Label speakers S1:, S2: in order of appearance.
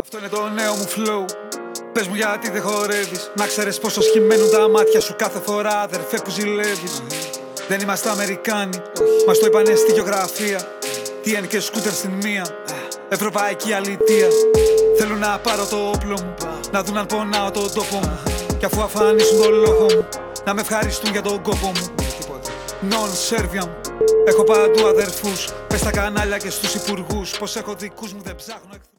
S1: Αυτό είναι το νέο μου flow. Πες μου γιατί δεν χορεύεις. Να ξέρεις πόσο σχημένουν τα μάτια σου κάθε φορά, αδερφέ, που ζηλεύεις. Δεν είμαστε Αμερικάνοι, μας το είπανε στη γεωγραφία. TN και σκούτερ στην μία, ευρωπαϊκή αλητεία. Θέλουν να πάρω το όπλο μου, να δουν αν πονάω τον τόπο μου. Κι αφού αφανίσουν τον λόγο μου, να με ευχαριστούν για τον κόπο μου. Non Serbian, έχω παντού αδερφούς. Πες στα κανάλια και στους υπουργούς πως έχω δικούς μου, δεν ψάχνω εχθρούς.